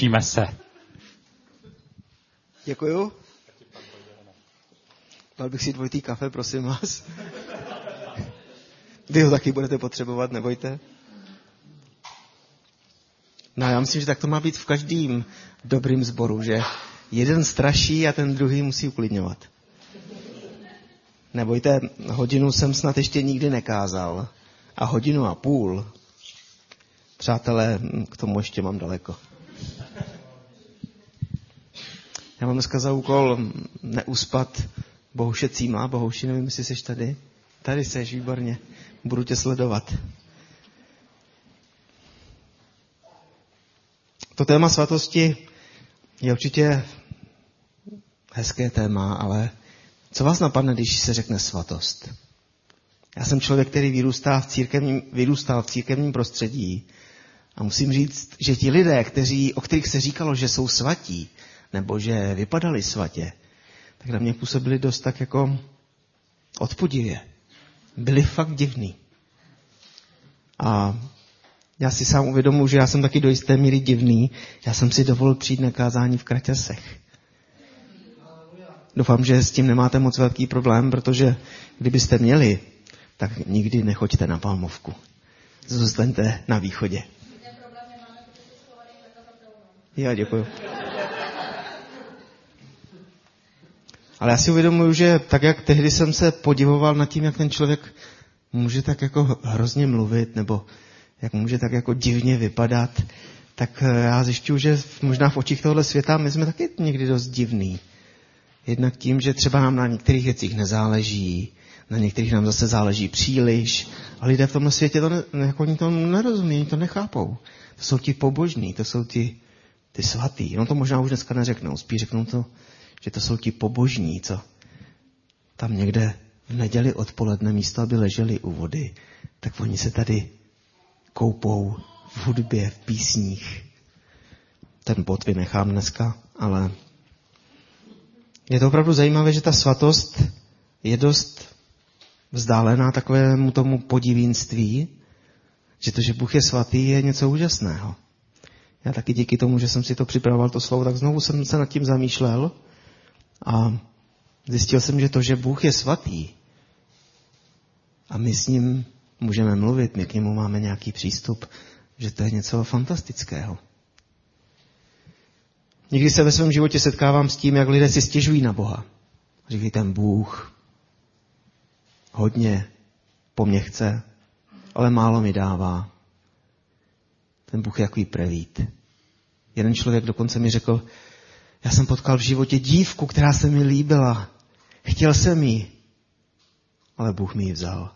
Těšíme se. Děkuju. Dal bych si 2 kafe, prosím vás. Vy ho taky budete potřebovat, nebojte. No já myslím, že tak to má být v každém dobrým sboru, že jeden straší a ten druhý musí uklidňovat. Nebojte, 1 hodinu jsem snad ještě nikdy nekázal. A 1,5 hodiny. Přátelé, k tomu ještě mám daleko. Já mám dneska za úkol neuspat Bohuše Címa. Bohuši, nevím, jestli jsi tady. Tady seš, výborně. Budu tě sledovat. To téma svatosti je určitě hezké téma, ale co vás napadne, když se řekne svatost? Já jsem člověk, který vyrůstal v církevním prostředí a musím říct, že ti lidé, o kterých se říkalo, že jsou svatí, nebo že vypadali svatě, tak na mě působili dost tak jako odpudivě. Byli fakt divní. A já si sám uvědomuji, že já jsem taky do jisté míry divný. Já jsem si dovolil přijít na kázání v kraťasech. Doufám, že s tím nemáte moc velký problém, protože kdybyste měli, tak nikdy nechoďte na Palmovku. Zůstaňte na východě. Já děkuju. Ale já si uvědomuji, že tak, jak tehdy jsem se podivoval nad tím, jak ten člověk může tak jako hrozně mluvit, nebo jak může tak jako divně vypadat, tak já zjišťuju, že možná v očích tohohle světa my jsme taky někdy dost divný. Jednak tím, že třeba nám na některých věcích nezáleží, na některých nám zase záleží příliš. A lidé v tomhle světě oni to nerozumí, oni to nechápou. To jsou ti pobožní, to jsou ty svatý. No to možná už dneska neřeknou, spíš řeknou to, že to jsou ti pobožní, co tam někde v neděli odpoledne místo, aby leželi u vody, tak oni se tady koupou v hudbě, v písních. Ten bod vynechám dneska, ale je to opravdu zajímavé, že ta svatost je dost vzdálená takovému tomu podivínství, že to, že Bůh je svatý, je něco úžasného. Já taky díky tomu, že jsem si to připravoval, to slovo, tak znovu jsem se nad tím zamýšlel a zjistil jsem, že to, že Bůh je svatý a my s ním můžeme mluvit, my k němu máme nějaký přístup, že to je něco fantastického. Někdy se ve svém životě setkávám s tím, jak lidé si stěžují na Boha. Říkají, ten Bůh hodně po mně chce, ale málo mi dává. Ten Bůh je jaký prevít. Jeden člověk dokonce mi řekl, já jsem potkal v životě dívku, která se mi líbila. Chtěl jsem jí, ale Bůh mi ji vzal.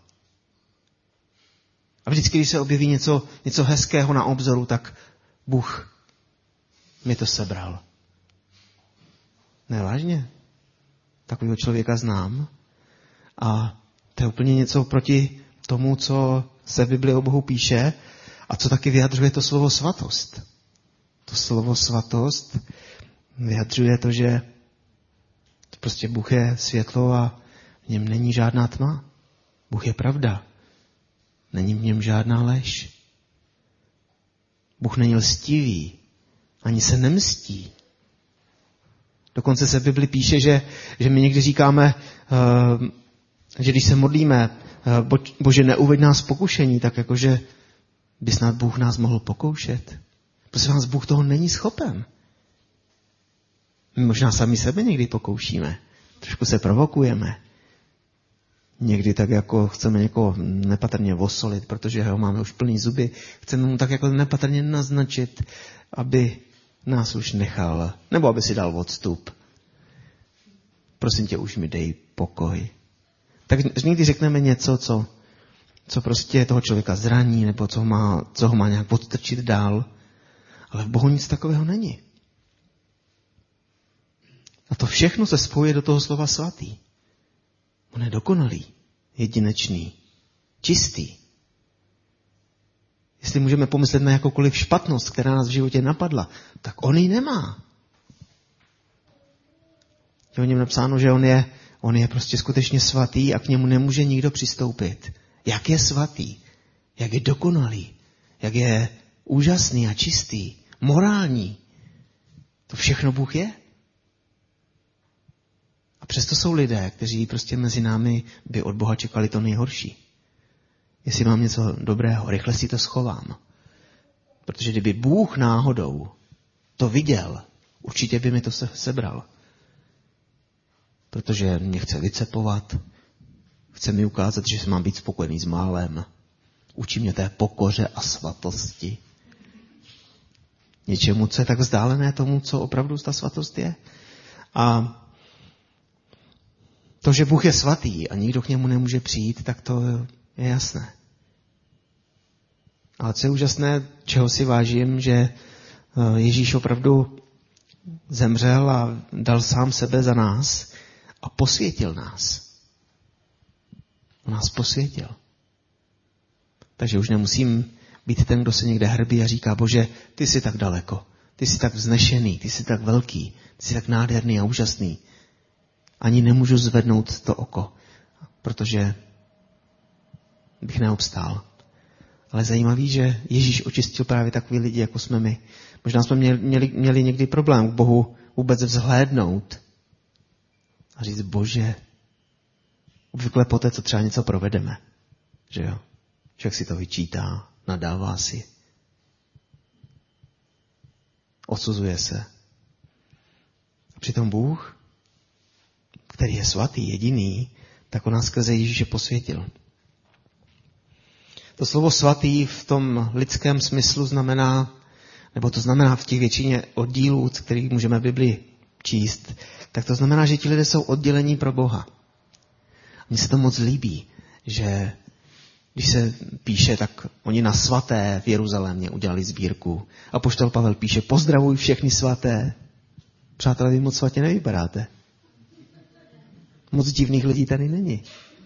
A vždycky, když se objeví něco hezkého na obzoru, tak Bůh mi to sebral. Ne, vážně. Takového člověka znám. A to je úplně něco proti tomu, co se v Biblii o Bohu píše a co taky vyjadřuje to slovo svatost. To slovo svatost vyjadřuje to, že prostě Bůh je světlo a v něm není žádná tma. Bůh je pravda. Není v něm žádná lež. Bůh není lstivý. Ani se nemstí. Dokonce se v Bibli píše, že my někdy říkáme, že když se modlíme, Bože, neuveď nás v pokušení, tak jakože by snad Bůh nás mohl pokoušet. Prosím vás, Bůh toho není schopen. My možná sami sebe někdy pokoušíme. Trošku se provokujeme. Někdy tak jako chceme někoho nepatrně osolit, protože ho máme už plný zuby. Chceme mu tak jako nepatrně naznačit, aby nás už nechal, nebo aby si dal odstup. Prosím tě, už mi dej pokoj. Tak někdy řekneme něco, co prostě toho člověka zraní, nebo co ho má nějak odstrčit dál. Ale v Bohu nic takového není. A to všechno se spojuje do toho slova svatý. On je dokonalý, jedinečný, čistý. Jestli můžeme pomyslet na jakoukoliv špatnost, která nás v životě napadla, tak on ji nemá. Je o něm napsáno, že on je prostě skutečně svatý a k němu nemůže nikdo přistoupit. Jak je svatý, jak je dokonalý, jak je úžasný a čistý, morální. To všechno Bůh je. A přesto jsou lidé, kteří prostě mezi námi by od Boha čekali to nejhorší. Jestli mám něco dobrého, rychle si to schovám. Protože kdyby Bůh náhodou to viděl, určitě by mi to sebral. Protože mě chce vycepovat, chce mi ukázat, že se mám být spokojený s málem. Učí mě té pokoře a svatosti. Něčemu, co je tak vzdálené tomu, co opravdu ta svatost je. A to, že Bůh je svatý a nikdo k němu nemůže přijít, tak to je jasné. Ale co je úžasné, čeho si vážím, že Ježíš opravdu zemřel a dal sám sebe za nás a posvětil nás. On nás posvětil. Takže už nemusím být ten, kdo se někde hrbí a říká, Bože, ty jsi tak daleko, ty jsi tak vznešený, ty jsi tak velký, ty jsi tak nádherný a úžasný. Ani nemůžu zvednout to oko, protože bych neobstál. Ale zajímavý, že Ježíš očistil právě takový lidi, jako jsme my. Možná jsme měli někdy problém k Bohu vůbec vzhlédnout a říct, Bože, obvykle poté, co třeba něco provedeme, že jo? Člověk si to vyčítá, nadává si, odsuzuje se. A přitom Bůh, který je svatý, jediný, tak on nás skrze Ježíše posvětil. To slovo svatý v tom lidském smyslu znamená, nebo to znamená v těch většině oddílů, kterých můžeme v Biblii číst, tak to znamená, že ti lidé jsou oddělení pro Boha. Mně se to moc líbí, že když se píše, tak oni na svaté v Jeruzalémě udělali sbírku. Apoštol Pavel píše, pozdravuj všechny svaté. Přátelé, vy moc svatě nevypadáte. Moc divných lidí tady není.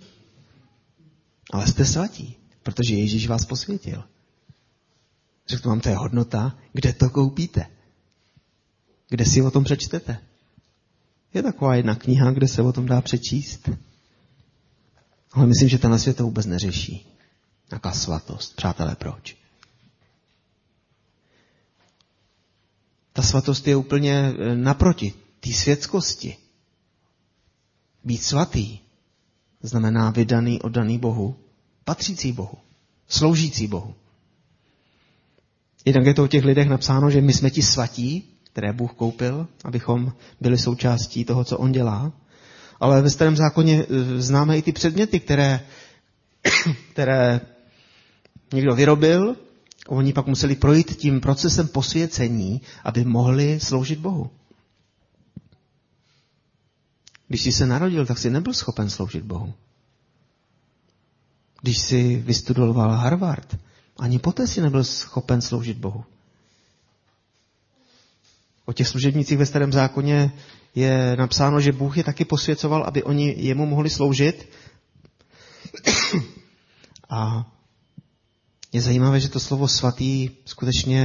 Ale jste svatí, protože Ježíš vás posvětil. Řeknu vám, to je hodnota, kde to koupíte. Kde si o tom přečtete. Je taková jedna kniha, kde se o tom dá přečíst. Ale myslím, že tenhle svět to vůbec neřeší. Jaká svatost. Přátelé, proč? Ta svatost je úplně naproti té světskosti. Být svatý znamená vydaný, oddaný Bohu, patřící Bohu, sloužící Bohu. Jednak je to o těch lidech napsáno, že my jsme ti svatí, které Bůh koupil, abychom byli součástí toho, co on dělá. Ale ve Starém zákoně známe i ty předměty, které někdo vyrobil, oni pak museli projít tím procesem posvěcení, aby mohli sloužit Bohu. Když jsi se narodil, tak jsi nebyl schopen sloužit Bohu. Když jsi vystudoval Harvard, ani poté jsi nebyl schopen sloužit Bohu. O těch služebnících ve Starém zákoně je napsáno, že Bůh je taky posvěcoval, aby oni jemu mohli sloužit. A je zajímavé, že to slovo svatý skutečně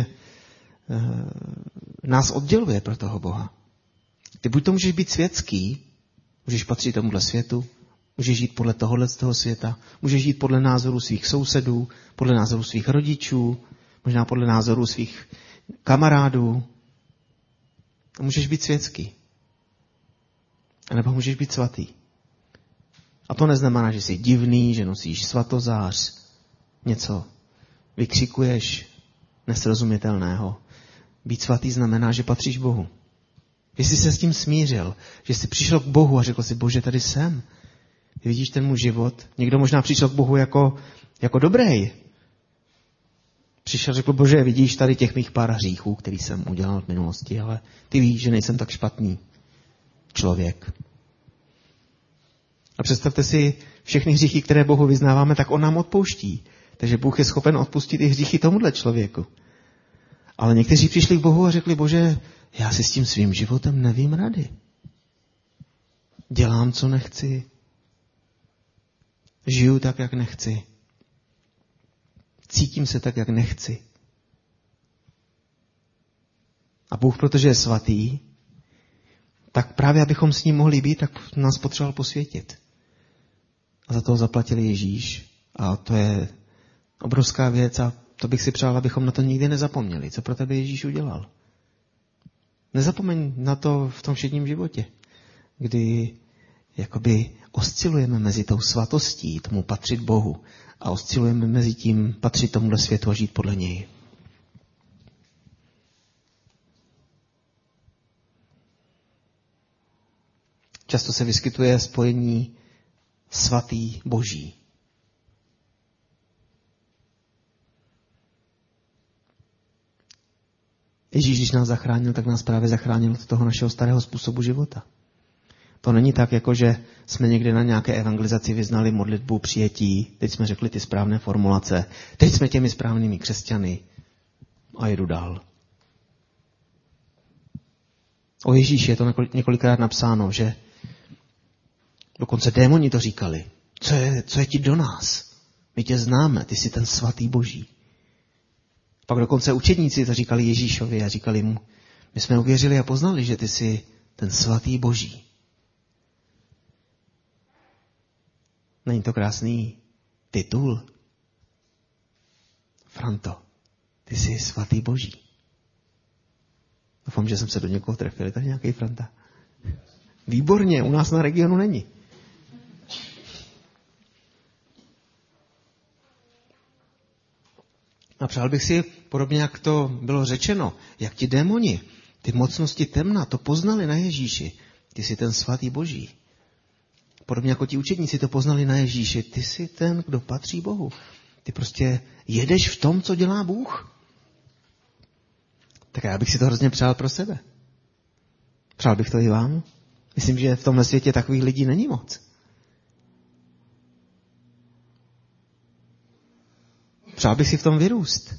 nás odděluje pro toho Boha. Ty buď to můžeš být světský, můžeš patřit tomuhle světu, můžeš žít podle tohohle z toho světa, můžeš žít podle názoru svých sousedů, podle názoru svých rodičů, možná podle názoru svých kamarádů. A můžeš být světský. A nebo můžeš být svatý. A to neznamená, že jsi divný, že nosíš svatozář, něco vykřikuješ nesrozumitelného. Být svatý znamená, že patříš Bohu. Jestli se s tím smířil, že jsi přišel k Bohu a řekl si, Bože, tady jsem. Vidíš ten můj život? Někdo možná přišel k Bohu jako dobrý. Přišel, řekl, Bože, vidíš tady těch mých pár hříchů, který jsem udělal v minulosti, ale ty víš, že nejsem tak špatný člověk. A představte si všechny hříchy, které Bohu vyznáváme, tak on nám odpouští. Takže Bůh je schopen odpustit i hříchy tomuhle člověku. Ale někteří přišli k Bohu a řekli, Bože, já si s tím svým životem nevím rady. Dělám, co nechci. Žiju tak, jak nechci. Cítím se tak, jak nechci. A Bůh, protože je svatý, tak právě abychom s ním mohli být, tak nás potřeboval posvětit. A za toho zaplatil Ježíš. A to je obrovská věc a to bych si přál, abychom na to nikdy nezapomněli. Co pro tebe Ježíš udělal? Nezapomeň na to v tom všedním životě, kdy jakoby oscilujeme mezi tou svatostí, tomu patřit Bohu, a oscilujeme mezi tím patřit tomuhle světu a žít podle něj. Často se vyskytuje spojení svatý boží. Ježíš, když nás zachránil, tak nás právě zachránil od toho našeho starého způsobu života. To není tak, jako že jsme někde na nějaké evangelizaci vyznali modlitbu přijetí, teď jsme řekli ty správné formulace, teď jsme těmi správnými křesťany a jedu dál. O Ježíši je to několikrát napsáno, že dokonce démoni to říkali. Co je ti do nás? My tě známe, ty jsi ten svatý boží. Pak dokonce učedníci to říkali Ježíšovi a říkali mu, my jsme uvěřili a poznali, že ty jsi ten svatý boží. Není to krásný titul? Franto, ty jsi svatý boží. Doufám, že jsem se do někoho trefil. Je tady nějaký Franta? Výborně, u nás na regionu není. A přál bych si, podobně jak to bylo řečeno, jak ti démoni, ty mocnosti temna, to poznali na Ježíši. Ty jsi ten svatý boží. Podobně jako ti učedníci to poznali na Ježíši. Ty jsi ten, kdo patří Bohu. Ty prostě jedeš v tom, co dělá Bůh. Tak já bych si to hrozně přál pro sebe. Přál bych to i vám. Myslím, že v tomhle světě takových lidí není moc. Přál bych si v tom vyrůst.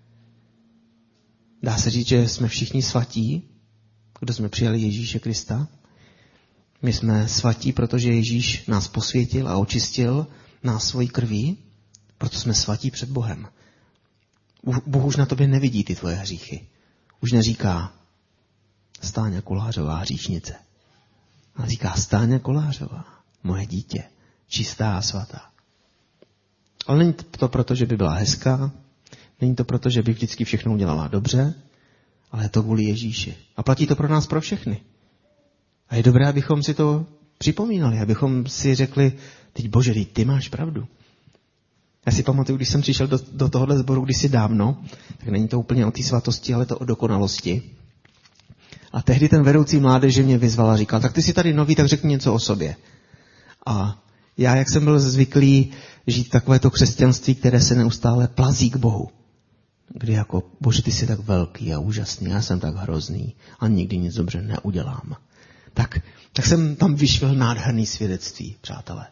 Dá se říct, že jsme všichni svatí, kdo jsme přijali Ježíše Krista. My jsme svatí, protože Ježíš nás posvětil a očistil nás svojí krví, proto jsme svatí před Bohem. Bůh už na tobě nevidí ty tvoje hříchy. Už neříká Stáňa Kolářová hříšnice. Ale říká Stáňa Kolářová, moje dítě, čistá a svatá. Ale není to proto, že by byla hezká, není to proto, že by vždycky všechno udělala dobře, ale je to kvůli Ježíši. A platí to pro nás, pro všechny. A je dobré, abychom si to připomínali, abychom si řekli, teď Bože, ty máš pravdu. Já si pamatuju, když jsem přišel do tohohle sboru kdysi dávno, tak není to úplně o té svatosti, ale to o dokonalosti. A tehdy ten vedoucí mládeže mě vyzval a říkal, tak ty jsi tady nový, tak řekni něco o sobě. A já, jak jsem byl zvyklý žít takovéto křesťanství, které se neustále plazí k Bohu. Kdy jako, Bože, ty jsi tak velký a úžasný, já jsem tak hrozný a nikdy nic dobře neudělám. Tak jsem tam vyšvil nádherný svědectví, přátelé.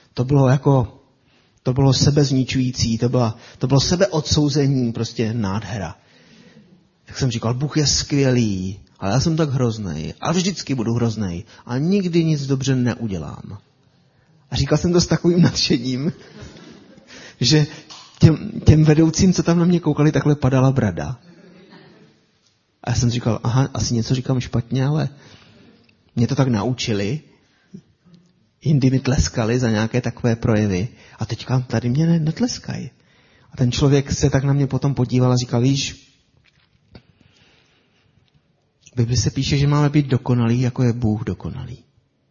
To bylo sebezničující, to bylo sebeodsouzení, prostě nádhera. Tak jsem říkal, Bůh je skvělý, ale já jsem tak hroznej a vždycky budu hroznej a nikdy nic dobře neudělám. A říkal jsem to s takovým nadšením, že těm vedoucím, co tam na mě koukali, takhle padala brada. A já jsem říkal, aha, asi něco říkám špatně, ale mě to tak naučili. Jindy mi tleskali za nějaké takové projevy. A teďka tady mě netleskají. A ten člověk se tak na mě potom podíval a říkal, víš, v Bibli se píše, že máme být dokonalí, jako je Bůh dokonalý.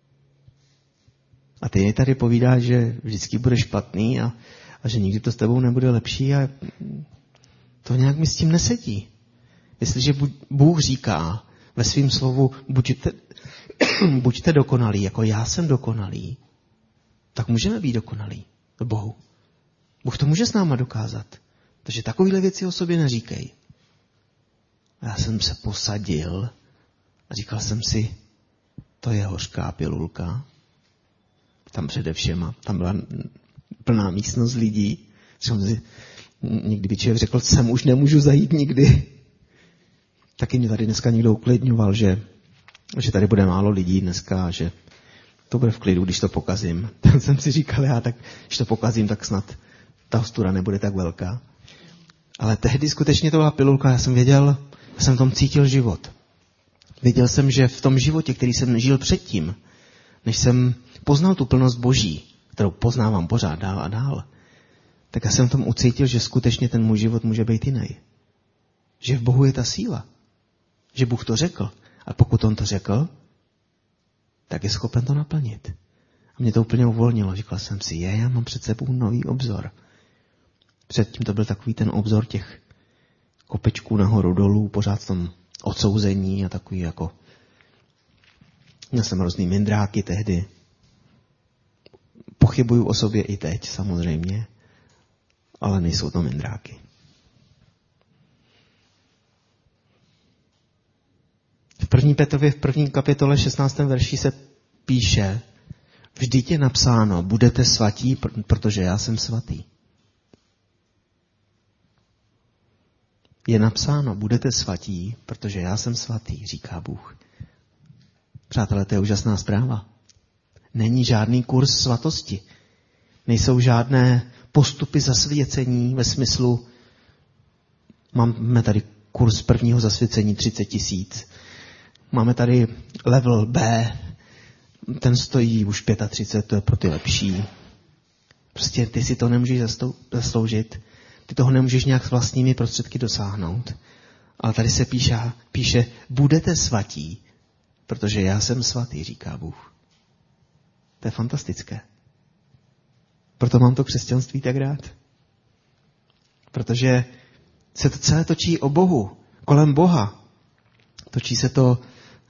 A ty tady povídáš, že vždycky bude špatný a že nikdy to s tebou nebude lepší a to nějak mi s tím nesedí. Jestliže Bůh říká ve svém slovu, buďte dokonalí, jako já jsem dokonalý, tak můžeme být dokonalí v Bohu. Bůh to může s náma dokázat. Takže takovéhle věci o sobě neříkej. A já jsem se posadil a říkal jsem si, to je hořká pilulka. Tam přede všema, tam byla plná místnost lidí. Někdy by člověk řekl, sem už nemůžu zajít nikdy. Taky mě tady dneska někdo uklidňoval, že tady bude málo lidí dneska, že to bude v klidu, když to pokazím. Tak jsem si říkal, tak když to pokazím, tak snad ta hostura nebude tak velká. Ale tehdy skutečně to byla pilulka, já jsem v tom cítil život. Věděl jsem, že v tom životě, který jsem nežil předtím, než jsem poznal tu plnost Boží, kterou poznávám pořád dál a dál, tak já jsem v tom ucítil, že skutečně ten můj život může být jiný. Že v Bohu je ta síla. Že Bůh to řekl A pokud on to řekl, tak je schopen to naplnit. A mě to úplně uvolnilo. Říkal jsem si, já mám před sebou nový obzor. Předtím to byl takový ten obzor těch kopečků nahoru dolů, pořád v tom odsouzení a takový jako... Měl jsem různý mindráky tehdy. Pochybuju o sobě i teď, samozřejmě. Ale nejsou to mindráky. V 1. Petrově v 1. kapitole 16. verši se píše: vždyť je napsáno, budete svatí, protože já jsem svatý. Je napsáno, budete svatí, protože já jsem svatý, říká Bůh. Přátelé, to je úžasná zpráva. Není žádný kurz svatosti. Nejsou žádné postupy zasvěcení ve smyslu, máme tady kurz prvního zasvěcení 30 000. Máme tady level B, ten stojí už 35, to je pro ty lepší. Prostě ty si to nemůžeš zasloužit. Ty toho nemůžeš nějak s vlastními prostředky dosáhnout. Ale tady se píše, budete svatí, protože já jsem svatý, říká Bůh. To je fantastické. Proto mám to křesťanství tak rád. Protože se to celé točí o Bohu, kolem Boha. Točí se to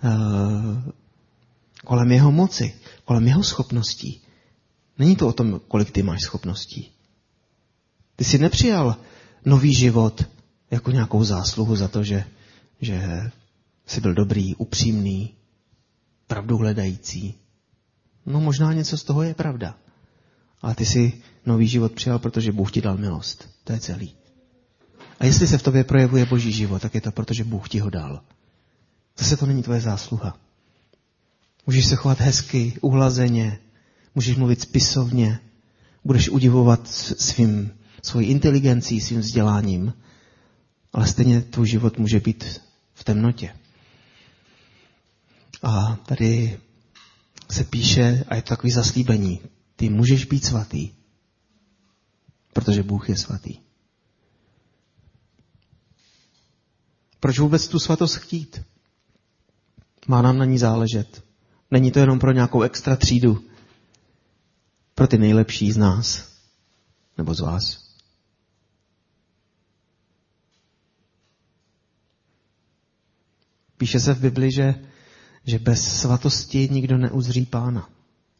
kolem jeho moci, kolem jeho schopností. Není to o tom, kolik ty máš schopností. Ty jsi nepřijal nový život jako nějakou zásluhu za to, že jsi byl dobrý, upřímný, pravdu hledající. No možná něco z toho je pravda. Ale ty jsi nový život přijal, protože Bůh ti dal milost. To je celý. A jestli se v tobě projevuje Boží život, tak je to, protože Bůh ti ho dal. Zase to není tvoje zásluha. Můžeš se chovat hezky, uhlazeně, můžeš mluvit spisovně, budeš udivovat svojí inteligencí, svým vzděláním, ale stejně tvůj život může být v temnotě. A tady se píše, a je to takový zaslíbení, ty můžeš být svatý, protože Bůh je svatý. Proč vůbec tu svatost chtít? Má nám na ní záležet. Není to jenom pro nějakou extra třídu, pro ty nejlepší z nás, nebo z vás. Píše se v Bibli, že bez svatosti nikdo neuzří Pána.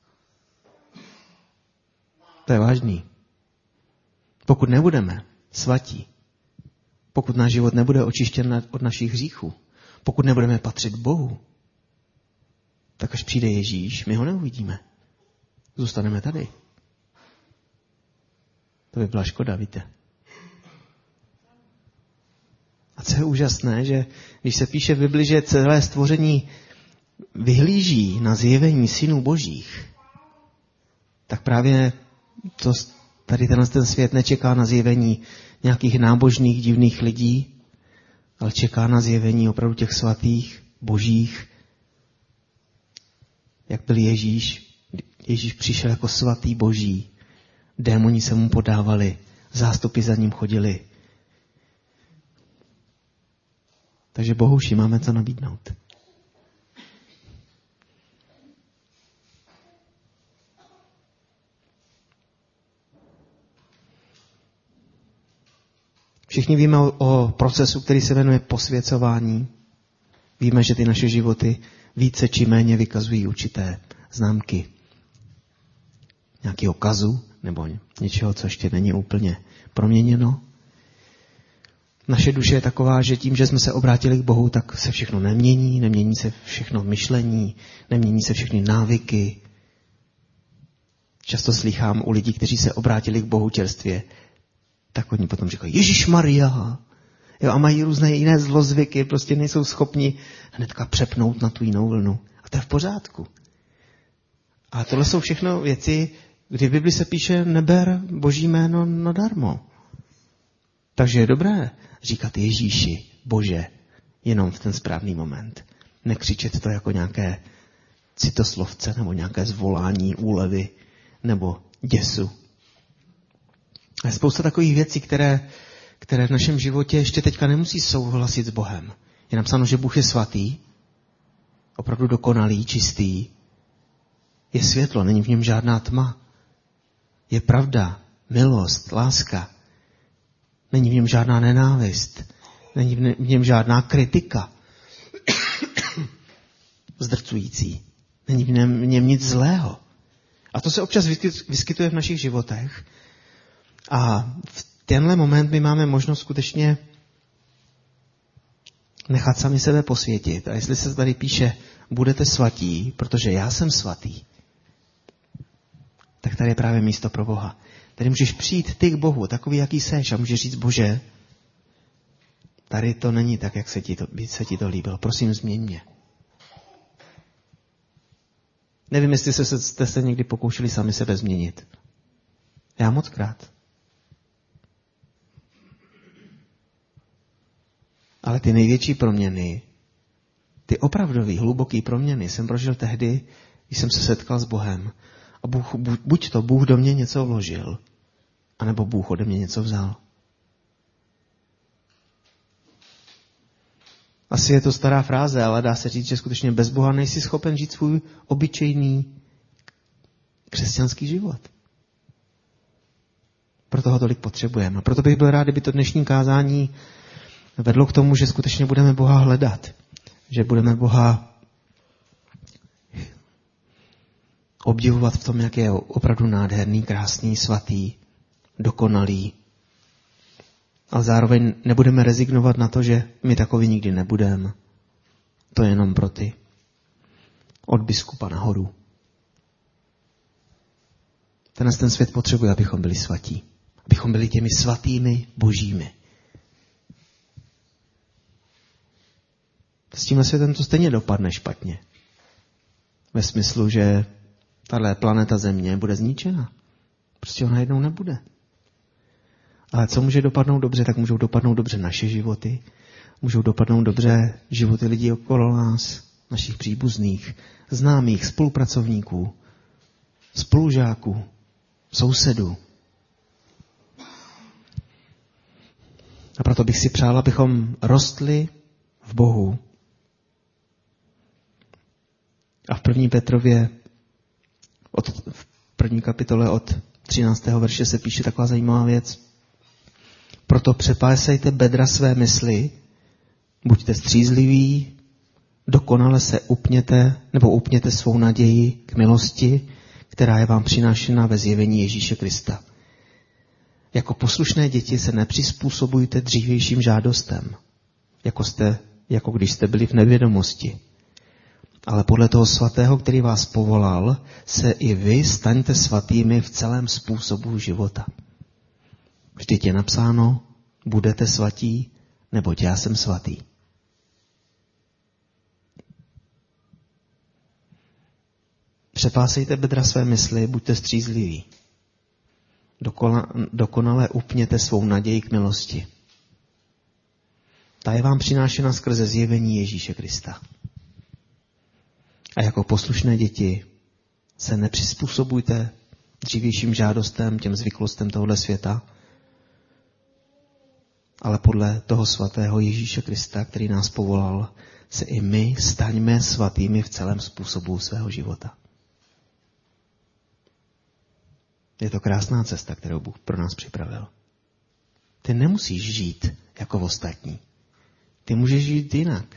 To je vážný. Pokud nebudeme svatí, pokud náš život nebude očištěn od našich hříchů, pokud nebudeme patřit Bohu, tak až přijde Ježíš, my ho neuvidíme. Zůstaneme tady. To by byla škoda, víte. A co je úžasné, že když se píše v Bibli, že celé stvoření vyhlíží na zjevení synů božích, tak právě tady ten svět nečeká na zjevení nějakých nábožných, divných lidí, ale čeká na zjevení opravdu těch svatých, božích, jak byl Ježíš. Ježíš přišel jako svatý boží. Démoni se mu podávali, zástupy za ním chodili. Takže Bohuši máme co nabídnout. Všichni víme o procesu, který se jmenuje posvěcování. Víme, že ty naše životy více či méně vykazují určité známky nějakého kazu nebo něčeho, co ještě není úplně proměněno. Naše duše je taková, že tím, že jsme se obrátili k Bohu, tak se všechno nemění, nemění se všechno myšlení, nemění se všechny návyky. Často slýchám u lidí, kteří se obrátili k Bohu čerstvě, tak oni potom říkají, Ježišmarja, jo, a mají různé jiné zlozvyky, prostě nejsou schopni hnedka přepnout na tu jinou vlnu. A to je v pořádku. A tohle jsou všechno věci, kdy v Bibli se píše, neber Boží jméno nadarmo. Takže je dobré říkat Ježíši, Bože, jenom v ten správný moment. Nekřičet to jako nějaké citoslovce nebo nějaké zvolání, úlevy nebo děsu. A je spousta takových věcí, které v našem životě ještě teďka nemusí souhlasit s Bohem. Je napsáno, že Bůh je svatý opravdu dokonalý, čistý, je světlo, není v něm žádná tma. Je pravda, milost, láska. Není v něm žádná nenávist. Není v něm žádná kritika zdrcující. Není v něm nic zlého. A to se občas vyskytuje v našich životech. A v tenhle moment my máme možnost skutečně nechat sami sebe posvětit. A jestli se tady píše, budete svatí, protože já jsem svatý, tak tady je právě místo pro Boha. Tady můžeš přijít ty k Bohu, takový, jaký seš, a můžeš říct, Bože, tady to není tak, jak se ti to líbilo. Prosím, změň mě. Nevím, jestli jste se někdy pokoušeli sami sebe změnit. Já mockrát. Ale ty největší proměny, ty opravdový, hluboký proměny jsem prožil tehdy, když jsem se setkal s Bohem. A buď to Bůh do mě něco vložil, anebo Bůh ode mě něco vzal. Asi je to stará fráze, ale dá se říct, že skutečně bez Boha nejsi schopen žít svůj obyčejný křesťanský život. Proto ho tolik potřebujeme. A proto bych byl rád, kdyby to dnešní kázání vedlo k tomu, že skutečně budeme Boha hledat. Že budeme Boha obdivovat v tom, jak je opravdu nádherný, krásný, svatý, dokonalý. Ale zároveň nebudeme rezignovat na to, že my takový nikdy nebudeme. To je jenom pro ty. Od biskupa nahoru. Ten svět potřebuje, abychom byli svatí. Abychom byli těmi svatými božími. S tímhle světem to stejně dopadne špatně. Ve smyslu, že tahle planeta Země bude zničena. Prostě ona jednou nebude. Ale co může dopadnout dobře, tak můžou dopadnout dobře naše životy. Můžou dopadnout dobře životy lidí okolo nás, našich příbuzných, známých, spolupracovníků, spolužáků, sousedů. A proto bych si přál, abychom rostli v Bohu. A v 1. Petrově, v 1. kapitole od 13. verše se píše taková zajímavá věc. Proto přepásejte bedra své mysli, buďte střízliví, dokonale se upněte svou naději k milosti, která je vám přinášena ve zjevení Ježíše Krista. Jako poslušné děti se nepřizpůsobujte dřívějším žádostem, jako když jste byli v nevědomosti. Ale podle toho svatého, který vás povolal, se i vy staňte svatými v celém způsobu života. Vždyť je napsáno, budete svatí, neboť já jsem svatý. Přepásejte bedra své mysli, buďte střízliví. Dokonale upněte svou naději k milosti. Ta je vám přinášena skrze zjevení Ježíše Krista. A jako poslušné děti se nepřizpůsobujte dřívějším žádostem, těm zvyklostem tohoto světa, ale podle toho svatého Ježíše Krista, který nás povolal, se i my staňme svatými v celém způsobu svého života. Je to krásná cesta, kterou Bůh pro nás připravil. Ty nemusíš žít jako ostatní. Ty můžeš žít jinak.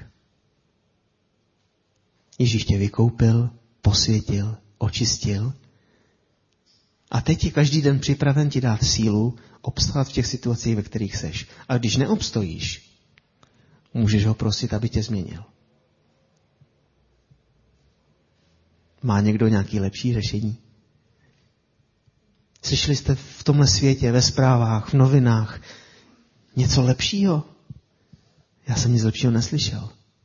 Ježíš tě vykoupil, posvětil, očistil a teď je každý den připraven ti dát sílu obstát v těch situacích, ve kterých seš. A když neobstojíš, můžeš ho prosit, aby tě změnil. Má někdo nějaké lepší řešení? Slyšeli jste v tomhle světě, ve zprávách, v novinách něco lepšího? Já jsem nic lepšího neslyšel.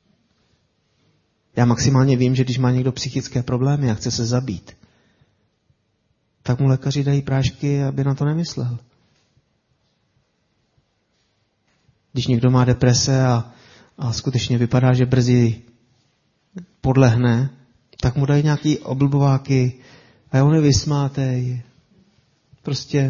Já maximálně vím, že když má někdo psychické problémy a chce se zabít, tak mu lékaři dají prášky, aby na to nemyslel. Když někdo má deprese a skutečně vypadá, že brzy podlehne, tak mu dají nějaký oblbováky a on je vysmátej. Prostě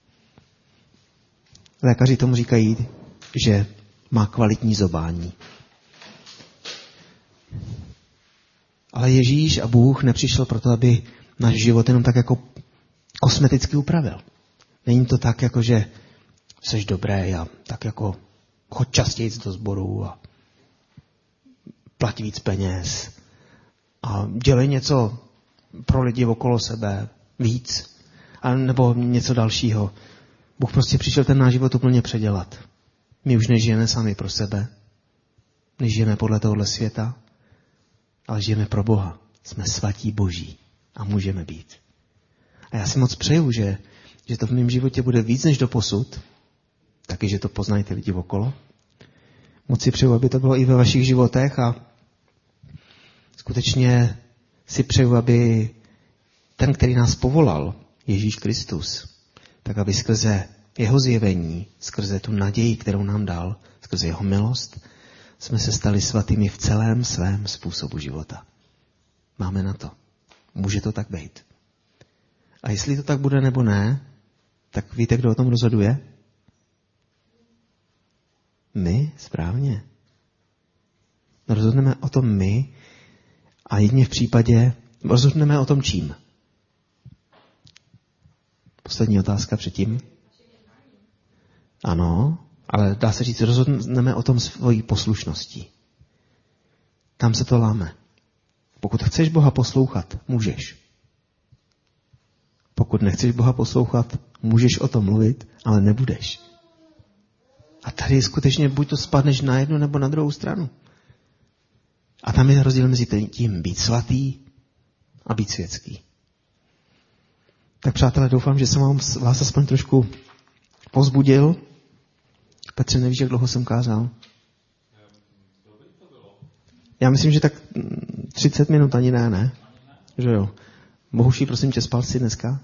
lékaři tomu říkají, že má kvalitní zobání. Ale Ježíš a Bůh nepřišel proto, aby náš život jenom tak jako kosmeticky upravil. Není to tak, jako že jsi dobrý a tak jako choď častěji do sboru a plať víc peněz a dělej něco pro lidi okolo sebe víc a nebo něco dalšího. Bůh prostě přišel ten náš život úplně předělat. My už nežijeme sami pro sebe, nežijeme podle tohohle světa, ale žijeme pro Boha. Jsme svatí Boží a můžeme být. A já si moc přeju, že to v mém životě bude víc než doposud, taky, že to poznají ty lidi okolo. Moc si přeju, aby to bylo i ve vašich životech a skutečně si přeju, aby ten, který nás povolal, Ježíš Kristus, tak aby skrze jeho zjevení, skrze tu naději, kterou nám dal, skrze jeho milost, jsme se stali svatými v celém svém způsobu života. Máme na to. Může to tak být. A jestli to tak bude nebo ne, tak víte, kdo o tom rozhoduje? My? Správně. Rozhodneme o tom my a jedině v případě, rozhodneme o tom čím? Poslední otázka předtím. Ano, ale dá se říct, rozhodneme o tom svojí poslušností. Tam se to láme. Pokud chceš Boha poslouchat, můžeš. Pokud nechceš Boha poslouchat, můžeš o tom mluvit, ale nebudeš. A tady skutečně buď to spadneš na jednu nebo na druhou stranu. A tam je rozdíl mezi tím být svatý a být světský. Tak přátelé, doufám, že jsem vás aspoň trošku povzbudil. Petře, nevíš, jak dlouho jsem kázal? Já myslím, že tak 30 minut ani ne? Že jo? Bohuší, prosím tě, spal jsi dneska?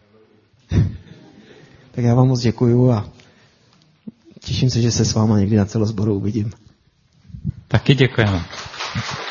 Tak já vám moc děkuju a těším se, že se s váma někdy na celosboru uvidím. Taky děkujeme.